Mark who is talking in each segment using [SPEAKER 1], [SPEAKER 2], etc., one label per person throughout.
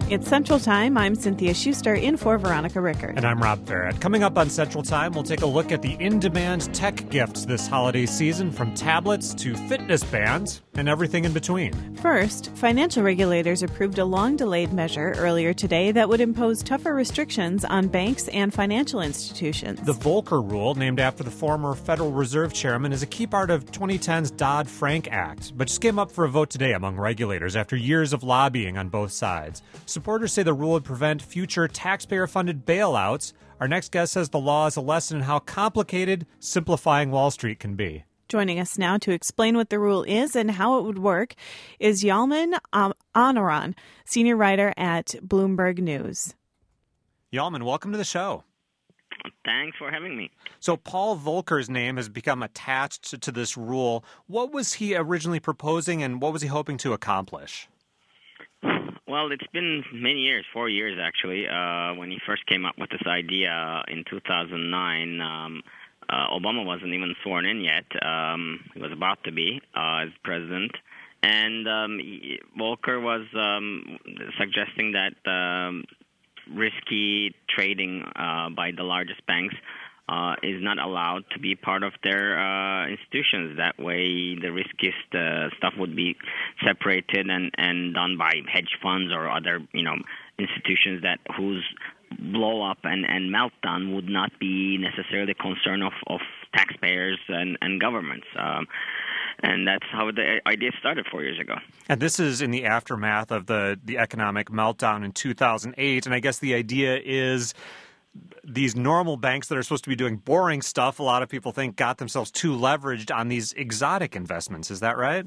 [SPEAKER 1] It's Central Time. I'm Cynthia Schuster in for Veronica Rickard.
[SPEAKER 2] And I'm Rob Barrett. Coming up on Central Time, we'll take a look at the in-demand tech gifts this holiday season, from tablets to fitness bands and everything in between.
[SPEAKER 1] First, financial regulators approved a long-delayed measure earlier today that would impose tougher restrictions on banks and financial institutions.
[SPEAKER 2] The Volcker Rule, named after the former Federal Reserve chairman, is a key part of 2010's Dodd-Frank Act, but just came up for a vote today among regulators after years of lobbying on both sides. Supporters say the rule would prevent future taxpayer-funded bailouts. Our next guest says the law is a lesson in how complicated simplifying Wall Street can be.
[SPEAKER 1] Joining us now to explain what the rule is and how it would work is Yalman Anaran, senior writer at Bloomberg News.
[SPEAKER 2] Yalman, welcome to the show.
[SPEAKER 3] Thanks for having me.
[SPEAKER 2] So Paul Volcker's name has become attached to this rule. What was he originally proposing, and what was he hoping to accomplish?
[SPEAKER 3] Well, it's been many years, 4 years actually, when he first came up with this idea in 2009. Obama wasn't even sworn in yet. He was about to be as president. And Volcker was suggesting that risky trading by the largest banks is not allowed to be part of their institutions. That way, the riskiest stuff would be separated and done by hedge funds or other, institutions that whose blow up and meltdown would not be necessarily a concern of taxpayers and governments. And that's how the idea started 4 years ago.
[SPEAKER 2] And this is in the aftermath of the economic meltdown in 2008. And I guess the idea is these normal banks that are supposed to be doing boring stuff, a lot of people think, got themselves too leveraged on these exotic investments. Is that right?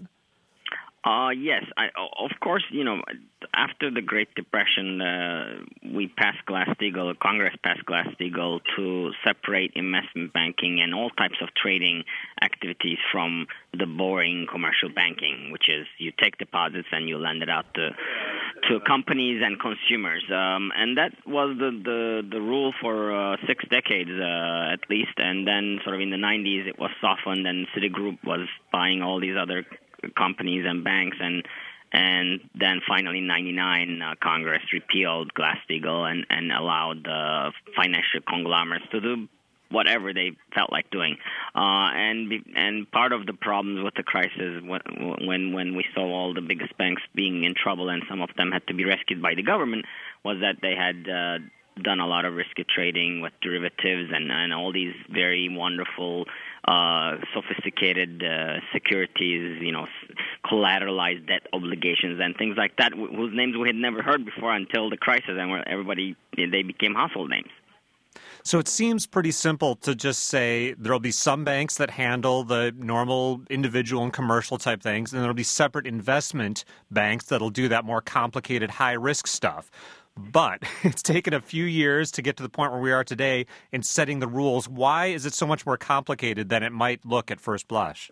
[SPEAKER 3] Yes. Of course, after the Great Depression, Congress passed Glass-Steagall to separate investment banking and all types of trading activities from the boring commercial banking, which is you take deposits and you lend it out to companies and consumers. And that was the rule for 6 decades at least. And then sort of in the 90s, it was softened, and Citigroup was buying all these other companies and banks, and then finally in 99 Congress repealed Glass-Steagall and allowed financial conglomerates to do whatever they felt like doing. And part of the problems with the crisis when we saw all the biggest banks being in trouble and some of them had to be rescued by the government was that they had done a lot of risky trading with derivatives and all these very wonderful sophisticated securities, collateralized debt obligations and things like that, whose names we had never heard before until the crisis, and where they became household names.
[SPEAKER 2] So it seems pretty simple to just say there'll be some banks that handle the normal individual and commercial type things, and there'll be separate investment banks that'll do that more complicated high-risk stuff. But it's taken a few years to get to the point where we are today in setting the rules. Why is it so much more complicated than it might look at first blush?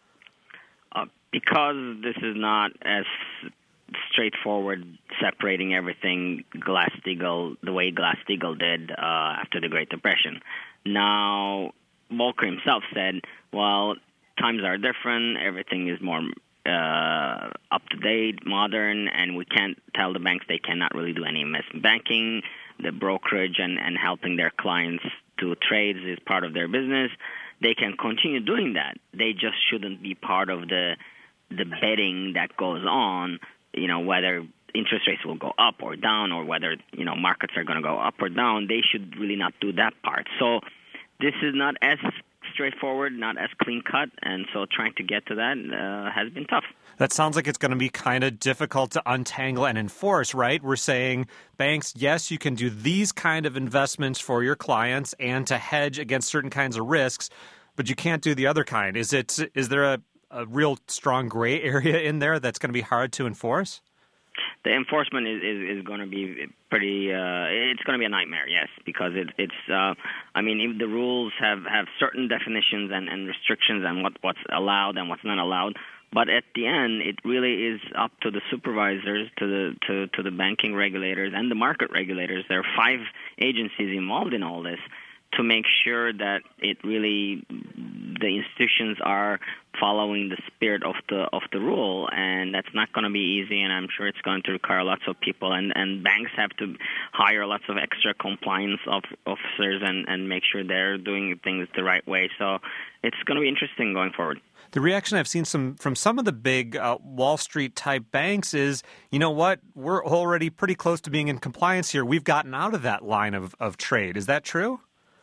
[SPEAKER 3] Because this is not as straightforward separating everything the way Glass-Steagall did after the Great Depression. Now, Volcker himself said, well, times are different, everything is more up-to-date, modern, and we can't tell the banks they cannot really do any investment banking. The brokerage and helping their clients do trades is part of their business. They can continue doing that. They just shouldn't be part of the betting that goes on, whether interest rates will go up or down or whether, markets are going to go up or down. They should really not do that part. So this is not as straightforward, not as clean-cut, and so trying to get to that has been tough.
[SPEAKER 2] That sounds like it's going to be kind of difficult to untangle and enforce, right? We're saying, banks, yes, you can do these kind of investments for your clients and to hedge against certain kinds of risks, but you can't do the other kind. Is there a real strong gray area in there that's going to be hard to enforce?
[SPEAKER 3] The enforcement is going to be pretty. It's going to be a nightmare, yes, because it's. If the rules have certain definitions and restrictions and what's allowed and what's not allowed, but at the end, it really is up to the supervisors, to the banking regulators and the market regulators. There are 5 agencies involved in all this to make sure that it really the institutions are following the spirit of the rule, and that's not going to be easy, and I'm sure it's going to require lots of people, and banks have to hire lots of extra compliance officers and make sure they're doing things the right way. So it's going to be interesting going forward.
[SPEAKER 2] The reaction I've seen from some of the big Wall Street-type banks is, you know what, we're already pretty close to being in compliance here. We've gotten out of that line of trade. Is that true?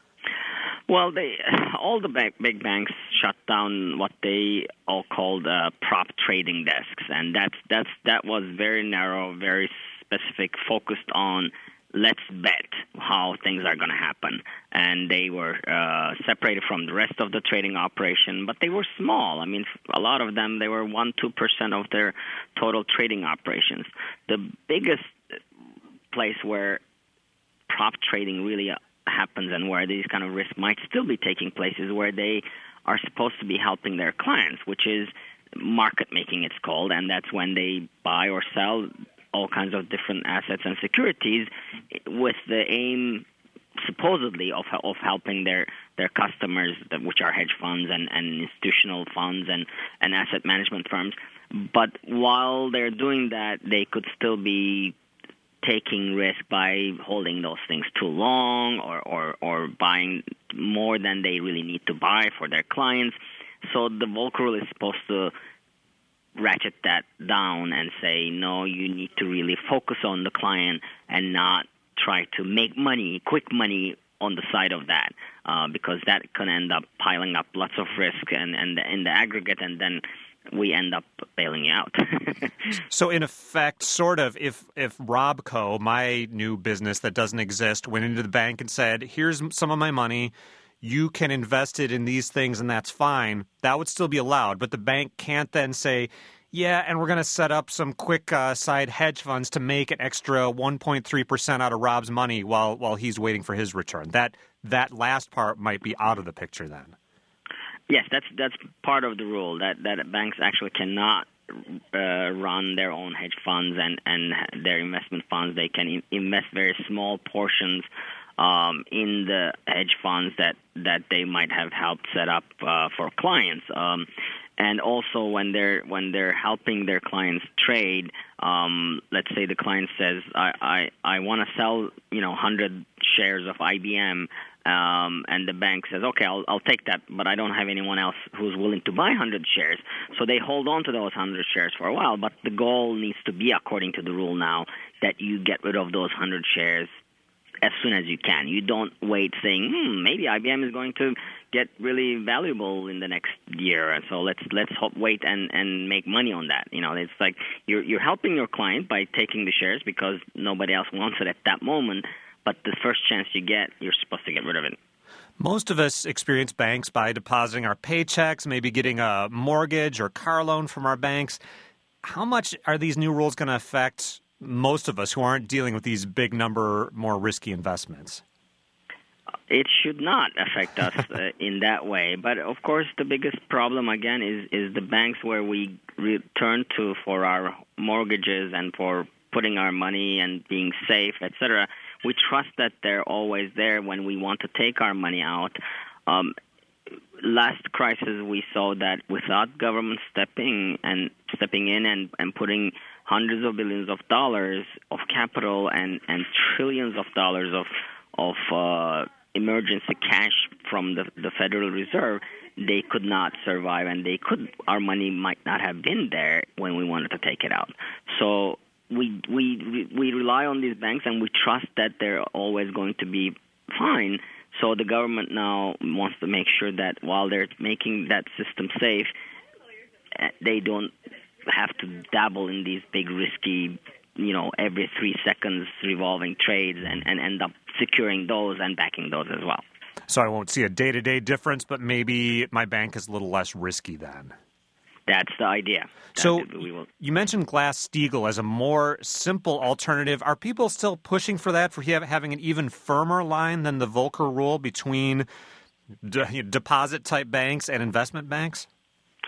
[SPEAKER 3] Well, all the big banks shut down what they all called prop trading desks, and that was very narrow, very specific, focused on let's bet how things are going to happen. And they were separated from the rest of the trading operation, but they were small. I mean, a lot of them, they were 1-2% of their total trading operations. The biggest place where prop trading really happens and where these kind of risks might still be taking place is where they are supposed to be helping their clients, which is market making, it's called, and that's when they buy or sell all kinds of different assets and securities with the aim, supposedly, of helping their customers, which are hedge funds and institutional funds and asset management firms. But while they're doing that, they could still be taking risk by holding those things too long or buying more than they really need to buy for their clients. So the Volcker rule is supposed to ratchet that down and say, no, you need to really focus on the client and not try to make money, quick money on the side of that, because that can end up piling up lots of risk and in the aggregate, and then we end up bailing you out.
[SPEAKER 2] So in effect, sort of, if Robco, my new business that doesn't exist, went into the bank and said, here's some of my money, you can invest it in these things and that's fine, that would still be allowed. But the bank can't then say, yeah, and we're going to set up some quick side hedge funds to make an extra 1.3% out of Rob's money while he's waiting for his return. That last part might be out of the picture then.
[SPEAKER 3] Yes, that's part of the rule, that banks actually cannot run their own hedge funds and their investment funds. They can invest very small portions in the hedge funds that they might have helped set up for clients. And also when they're helping their clients trade, let's say the client says, I want to sell 100 shares of IBM, and the bank says, okay, I'll take that, but I don't have anyone else who's willing to buy 100 shares. So they hold on to those 100 shares for a while, but the goal needs to be, according to the rule now, that you get rid of those 100 shares as soon as you can. You don't wait saying, maybe IBM is going to get really valuable in the next year, and so let's wait and make money on that. It's like you're helping your client by taking the shares because nobody else wants it at that moment, but the first chance you get, you're supposed to get rid of it.
[SPEAKER 2] Most of us experience banks by depositing our paychecks, maybe getting a mortgage or car loan from our banks. How much are these new rules going to affect most of us who aren't dealing with these big number, more risky investments?
[SPEAKER 3] It should not affect us in that way. But, of course, the biggest problem, again, is the banks where we turn to for our mortgages and for putting our money and being safe, etc. We trust that they're always there when we want to take our money out. Last crisis, we saw that without government stepping in and putting hundreds of billions of dollars of capital and trillions of dollars of emergency cash from the Federal Reserve, they could not survive, and our money might not have been there when we wanted to take it out. So we rely on these banks, and we trust that they're always going to be fine. So the government now wants to make sure that while they're making that system safe, they don't have to dabble in these big risky, every 3 seconds revolving trades and end up securing those and backing those as well.
[SPEAKER 2] So I won't see a day-to-day difference, but maybe my bank is a little less risky then.
[SPEAKER 3] That's the idea.
[SPEAKER 2] So you mentioned Glass-Steagall as a more simple alternative. Are people still pushing for that, for having an even firmer line than the Volcker rule between deposit-type banks and investment banks?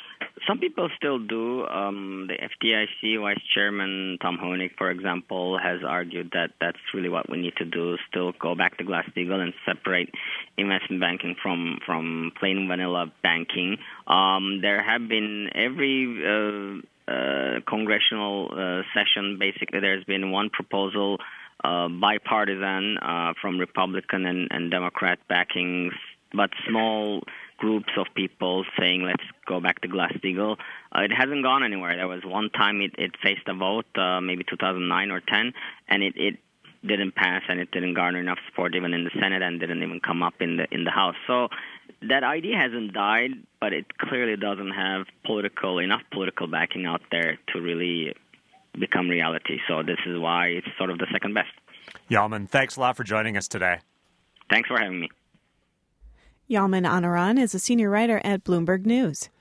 [SPEAKER 3] Some people still do. The FDIC Vice Chairman Tom Honig, for example, has argued that that's really what we need to do, still go back to Glass-Steagall and separate investment banking from plain vanilla banking. There have been every congressional session, basically, there's been one proposal, bipartisan, from Republican and Democrat backings, but small groups of people saying, let's go back to Glass-Steagall. It hasn't gone anywhere. There was one time it faced a vote, maybe 2009 or 10, and it didn't pass, and it didn't garner enough support even in the Senate, and didn't even come up in the House. So that idea hasn't died, but it clearly doesn't have enough political backing out there to really become reality. So this is why it's sort of the second best.
[SPEAKER 2] Yalman, thanks a lot for joining us today.
[SPEAKER 3] Thanks for having me.
[SPEAKER 1] Yalman Anaran is a senior writer at Bloomberg News.